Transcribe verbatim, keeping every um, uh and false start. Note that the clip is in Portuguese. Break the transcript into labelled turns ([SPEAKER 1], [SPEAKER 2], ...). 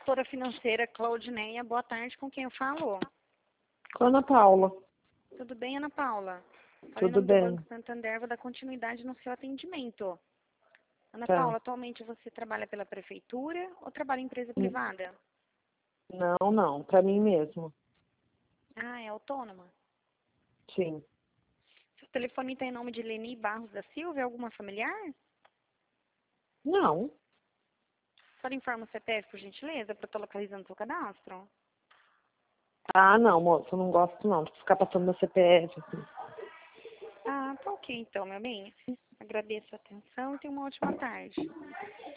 [SPEAKER 1] consultora financeira Claudineia. Boa tarde, com quem eu falo?
[SPEAKER 2] Com a Ana Paula.
[SPEAKER 1] Tudo bem, Ana Paula? Falei
[SPEAKER 2] Tudo
[SPEAKER 1] em nome
[SPEAKER 2] bem.
[SPEAKER 1] do Banco Santander, vou dar continuidade no seu atendimento. Ana
[SPEAKER 2] Tá.
[SPEAKER 1] Paula, atualmente você trabalha pela prefeitura ou trabalha em empresa privada?
[SPEAKER 2] Não, não, para mim mesmo.
[SPEAKER 1] Ah, é autônoma?
[SPEAKER 2] Sim.
[SPEAKER 1] Seu telefone está em nome de Leni Barros da Silva, é alguma familiar?
[SPEAKER 2] Não.
[SPEAKER 1] Só informa o C P F, por gentileza, para eu estar localizando o seu cadastro.
[SPEAKER 2] Ah, não, moça, eu não gosto não de ficar passando meu C P F. Assim.
[SPEAKER 1] Ah, tá ok então, meu bem. Agradeço a atenção e tenha uma ótima tarde.